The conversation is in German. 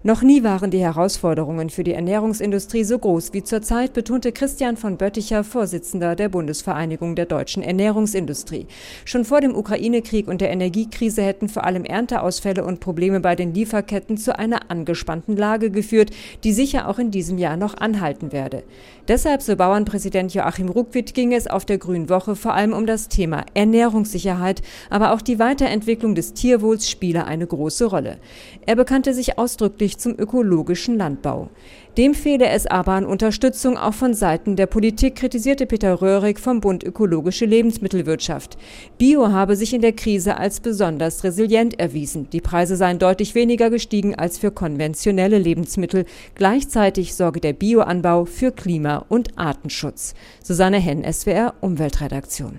Noch nie waren die Herausforderungen für die Ernährungsindustrie so groß wie zurzeit, betonte Christian von Bötticher, Vorsitzender der Bundesvereinigung der deutschen Ernährungsindustrie. Schon vor dem Ukraine-Krieg und der Energiekrise hätten vor allem Ernteausfälle und Probleme bei den Lieferketten zu einer angespannten Lage geführt, die sicher auch in diesem Jahr noch anhalten werde. Deshalb, so Bauernpräsident Joachim Ruckwied, ging es auf der Grünen Woche vor allem um das Thema Ernährungssicherheit, aber auch die Weiterentwicklung des Tierwohls spiele eine große Rolle. Er bekannte sich ausdrücklich zum ökologischen Landbau. Dem fehle es aber an Unterstützung auch von Seiten der Politik, kritisierte Peter Röhrig vom Bund Ökologische Lebensmittelwirtschaft. Bio habe sich in der Krise als besonders resilient erwiesen. Die Preise seien deutlich weniger gestiegen als für konventionelle Lebensmittel. Gleichzeitig sorge der Bioanbau für Klima- und Artenschutz. Susanne Henn, SWR Umweltredaktion.